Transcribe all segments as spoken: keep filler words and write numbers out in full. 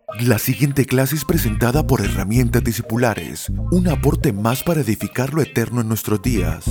La siguiente clase es presentada por Herramientas Discipulares, un aporte más para edificar lo eterno en nuestros días.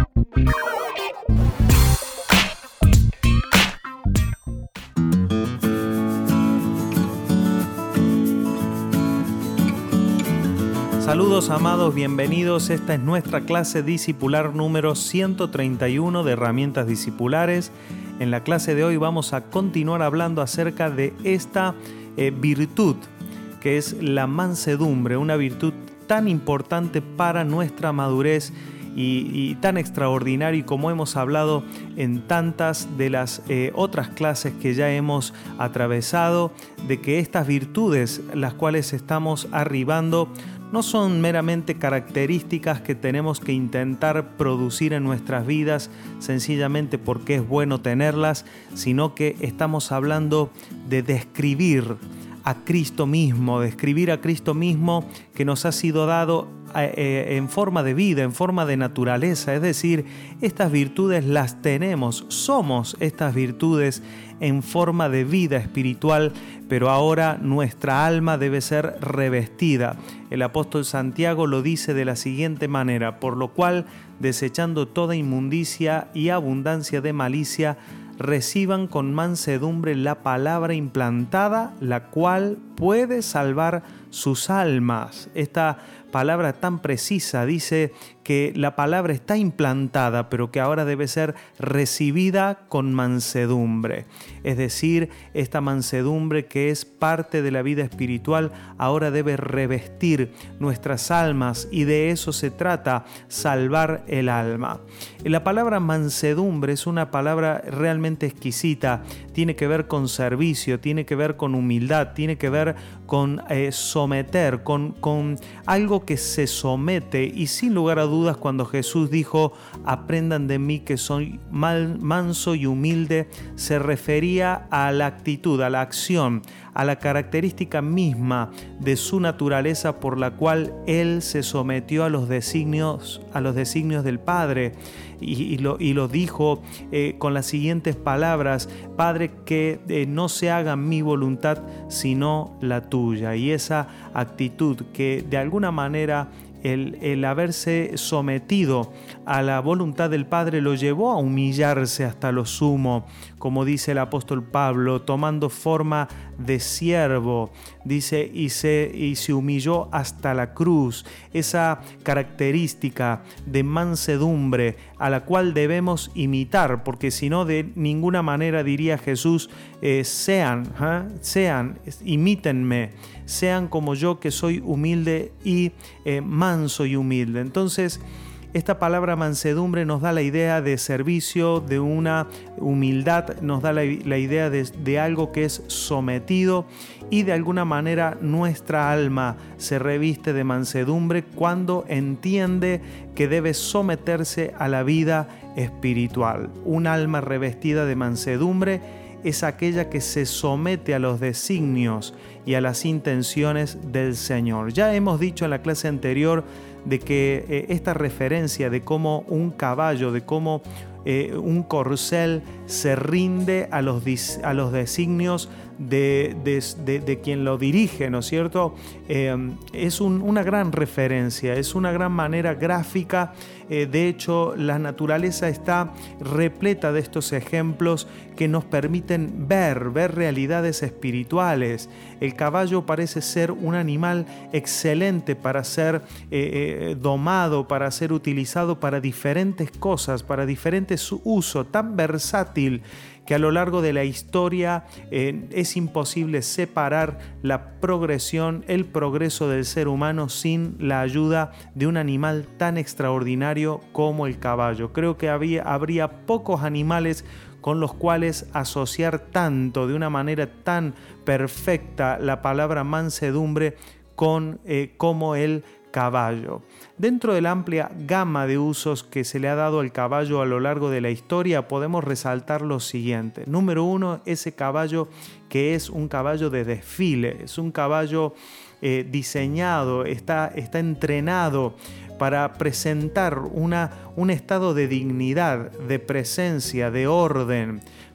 Saludos amados, bienvenidos. Esta es nuestra clase discipular número ciento treinta y uno de Herramientas Discipulares. En la clase de hoy vamos a continuar hablando acerca de esta eh, virtud que es la mansedumbre, una virtud tan importante para nuestra madurez y, y tan extraordinaria, y como hemos hablado en tantas de las eh, otras clases que ya hemos atravesado, de que estas virtudes, las cuales estamos arribando, no son meramente características que tenemos que intentar producir en nuestras vidas sencillamente porque es bueno tenerlas, sino que estamos hablando de describir a Cristo mismo, describir a Cristo mismo que nos ha sido dado eh, en forma de vida, en forma de naturaleza. Es decir, estas virtudes las tenemos, somos estas virtudes en forma de vida espiritual, pero ahora nuestra alma debe ser revestida. El apóstol Santiago lo dice de la siguiente manera: por lo cual, desechando toda inmundicia y abundancia de malicia, reciban con mansedumbre la palabra implantada, la cual puede salvar sus almas. Esta palabra tan precisa dice que la palabra está implantada, pero que ahora debe ser recibida con mansedumbre. Es decir, esta mansedumbre que es parte de la vida espiritual ahora debe revestir nuestras almas, y de eso se trata, salvar el alma. La palabra mansedumbre es una palabra realmente exquisita. Tiene que ver con servicio, tiene que ver con humildad, tiene que ver con eh, someter, con, con algo que se somete. Y sin lugar a dudas, cuando Jesús dijo: aprendan de mí que soy mal, manso y humilde, se refería a la actitud, a la acción, a la característica misma de su naturaleza por la cual Él se sometió a los designios, a los designios del Padre. Y, y, lo, y lo dijo eh, con las siguientes palabras: Padre, que eh, no se haga mi voluntad sino la tuya. Y esa actitud que de alguna manera El, el haberse sometido a la voluntad del Padre lo llevó a humillarse hasta lo sumo, como dice el apóstol Pablo, tomando forma de siervo, dice, y se, y se humilló hasta la cruz. Esa característica de mansedumbre a la cual debemos imitar, porque si no, de ninguna manera, diría Jesús, eh, sean, ¿eh? sean, imítenme, sean como yo, que soy humilde y eh, manso y humilde. Entonces, esta palabra mansedumbre nos da la idea de servicio, de una humildad, nos da la, la idea de, de algo que es sometido, y de alguna manera nuestra alma se reviste de mansedumbre cuando entiende que debe someterse a la vida espiritual. Un alma revestida de mansedumbre es aquella que se somete a los designios y a las intenciones del Señor. Ya hemos dicho en la clase anterior de que eh, esta referencia de cómo un caballo, de cómo eh, un corcel se rinde a los, a los designios de, de, de, de quien lo dirige, ¿no es cierto? Eh, es un, una gran referencia, es una gran manera gráfica. Eh, de hecho, la naturaleza está repleta de estos ejemplos que nos permiten ver, ver realidades espirituales. El caballo parece ser un animal excelente para ser eh, eh, domado, para ser utilizado para diferentes cosas, para diferentes usos, tan versátil que a lo largo de la historia eh, es imposible separar la progresión, el progreso del ser humano sin la ayuda de un animal tan extraordinario como el caballo. Creo que había, habría pocos animales con los cuales asociar tanto, de una manera tan perfecta, la palabra mansedumbre con eh, como el caballo. Dentro de la amplia gama de usos que se le ha dado al caballo a lo largo de la historia, podemos resaltar lo siguiente. Número uno, ese caballo que es un caballo de desfile, es un caballo eh, diseñado, está, está entrenado para presentar una, un estado de dignidad, de presencia, de orden,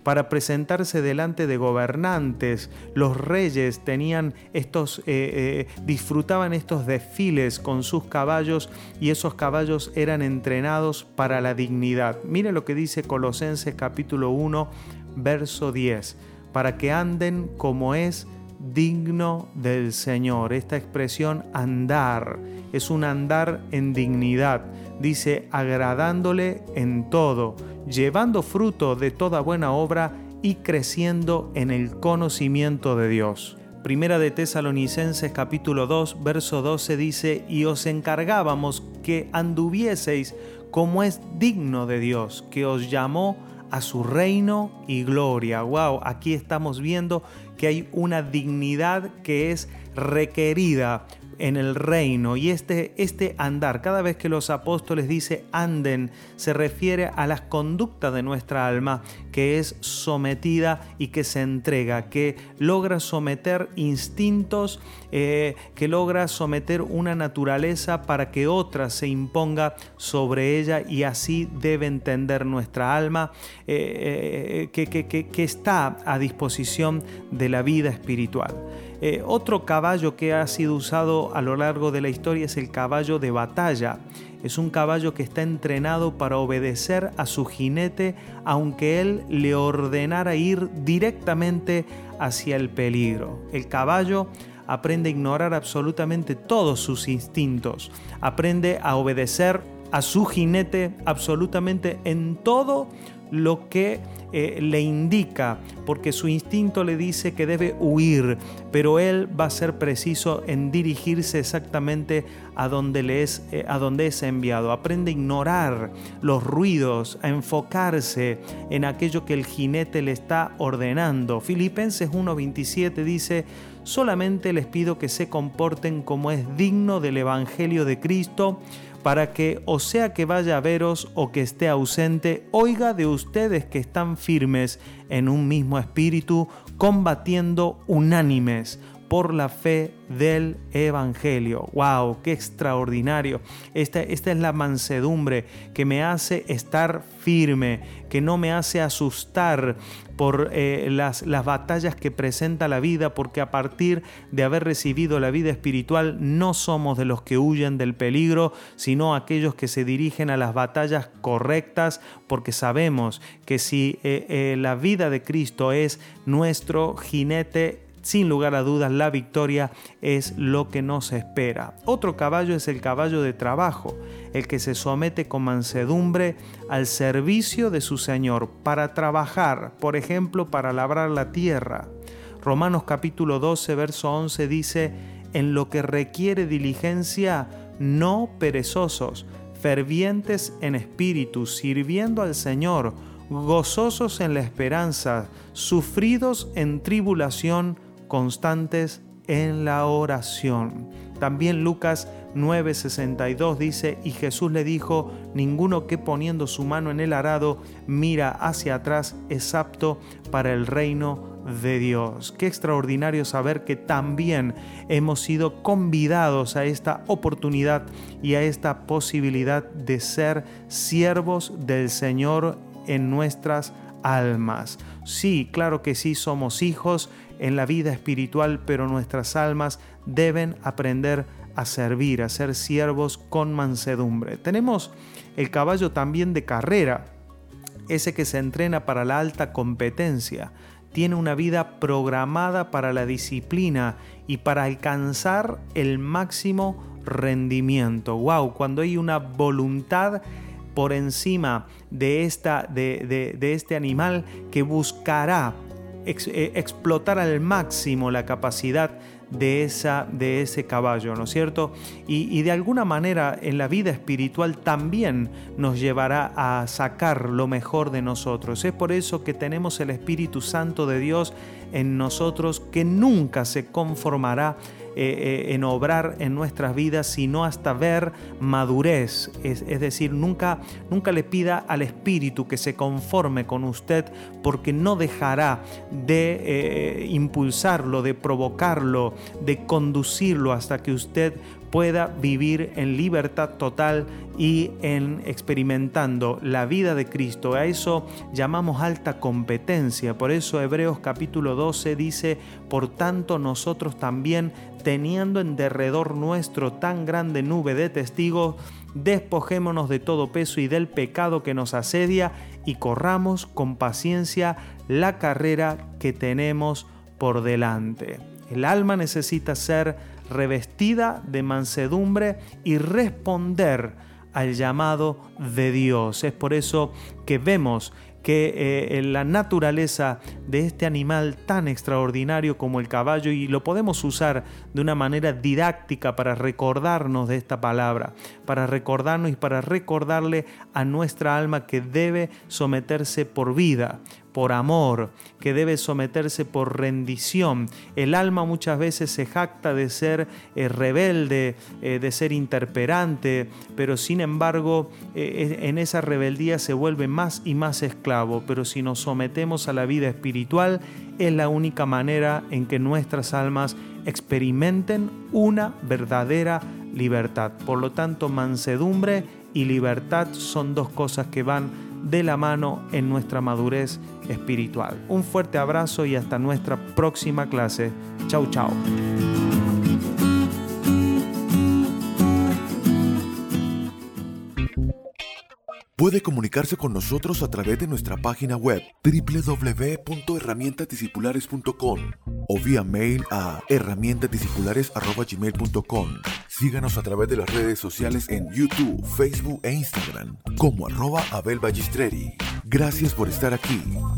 para presentarse delante de gobernantes. Los reyes tenían estos, eh, eh, disfrutaban estos desfiles con sus caballos, y esos caballos eran entrenados para la dignidad. Mire lo que dice Colosenses capítulo uno, verso diez, para que anden como es digno del Señor. Esta expresión andar es un andar en dignidad. Dice, agradándole en todo, llevando fruto de toda buena obra y creciendo en el conocimiento de Dios. Primera de Tesalonicenses capítulo dos, verso doce dice, y os encargábamos que anduvieseis como es digno de Dios, que os llamó a su reino y gloria. Wow, aquí estamos viendo que hay una dignidad que es requerida en el reino, y este, este andar, cada vez que los apóstoles dice anden, se refiere a las conductas de nuestra alma, que es sometida y que se entrega, que logra someter instintos, eh, que logra someter una naturaleza para que otra se imponga sobre ella, y así debe entender nuestra alma, eh, eh, que, que, que, que está a disposición de la vida espiritual. Eh, otro caballo que ha sido usado a lo largo de la historia es el caballo de batalla. Es un caballo que está entrenado para obedecer a su jinete, aunque él le ordenara ir directamente hacia el peligro. El caballo aprende a ignorar absolutamente todos sus instintos, aprende a obedecer a su jinete absolutamente en todo lo que eh, le indica, porque su instinto le dice que debe huir, pero él va a ser preciso en dirigirse exactamente a donde, le es, eh, a donde es enviado. Aprende a ignorar los ruidos, a enfocarse en aquello que el jinete le está ordenando. Filipenses uno veintisiete dice, solamente les pido que se comporten como es digno del Evangelio de Cristo, para que, o sea que vaya a veros o que esté ausente, oiga de ustedes que están firmes en un mismo espíritu, combatiendo unánimes por la fe del Evangelio. ¡Wow! ¡Qué extraordinario! Esta, esta es la mansedumbre que me hace estar firme, que no me hace asustar por eh, las, las batallas que presenta la vida, porque a partir de haber recibido la vida espiritual no somos de los que huyen del peligro, sino aquellos que se dirigen a las batallas correctas, porque sabemos que si eh, eh, la vida de Cristo es nuestro jinete, sin lugar a dudas, la victoria es lo que nos espera. Otro caballo es el caballo de trabajo, el que se somete con mansedumbre al servicio de su Señor para trabajar, por ejemplo, para labrar la tierra. Romanos capítulo doce, verso once dice, en lo que requiere diligencia, no perezosos, fervientes en espíritu, sirviendo al Señor, gozosos en la esperanza, sufridos en tribulación, constantes en la oración. También Lucas nueve sesenta y dos dice, y Jesús le dijo, ninguno que poniendo su mano en el arado mira hacia atrás es apto para el reino de Dios. Qué extraordinario saber que también hemos sido convidados a esta oportunidad y a esta posibilidad de ser siervos del Señor en nuestras almas. Sí, claro que sí, somos hijos en la vida espiritual, pero nuestras almas deben aprender a servir, a ser siervos con mansedumbre. Tenemos el caballo también de carrera, ese que se entrena para la alta competencia. Tiene una vida programada para la disciplina y para alcanzar el máximo rendimiento. ¡Wow! Cuando hay una voluntad por encima de, esta, de, de, de este animal que buscará ex, eh, explotar al máximo la capacidad de, esa, de ese caballo, ¿no es cierto? Y, y de alguna manera en la vida espiritual también nos llevará a sacar lo mejor de nosotros. Es por eso que tenemos el Espíritu Santo de Dios en nosotros, que nunca se conformará Eh, eh, en obrar en nuestras vidas, sino hasta ver madurez. Es, es decir, nunca, nunca le pida al Espíritu que se conforme con usted, porque no dejará de eh, impulsarlo, de provocarlo, de conducirlo hasta que usted pueda vivir en libertad total y en experimentando la vida de Cristo. A eso llamamos alta competencia. Por eso Hebreos capítulo doce dice: por tanto nosotros también, teniendo en derredor nuestro tan grande nube de testigos, despojémonos de todo peso y del pecado que nos asedia y corramos con paciencia la carrera que tenemos por delante. El alma necesita ser revestida de mansedumbre y responder al llamado de Dios. Es por eso que vemos que eh, en la naturaleza de este animal tan extraordinario como el caballo, y lo podemos usar de una manera didáctica para recordarnos de esta palabra, para recordarnos y para recordarle a nuestra alma que debe someterse por vida, por amor, que debe someterse por rendición. El alma muchas veces se jacta de ser eh, rebelde, eh, de ser interperante, pero sin embargo eh, en esa rebeldía se vuelve más y más esclavo. Pero si nos sometemos a la vida espiritual, es la única manera en que nuestras almas experimenten una verdadera libertad. Por lo tanto, mansedumbre y libertad son dos cosas que van de la mano en nuestra madurez espiritual. Un fuerte abrazo y hasta nuestra próxima clase. Chau, chau. Puede comunicarse con nosotros a través de nuestra página web doble u doble u doble u punto herramientas discipulares punto com o vía mail a herramientas discipulares arroba gmail punto com. Síganos a través de las redes sociales en YouTube, Facebook e Instagram como arroba Abel Ballisteri. Gracias por estar aquí.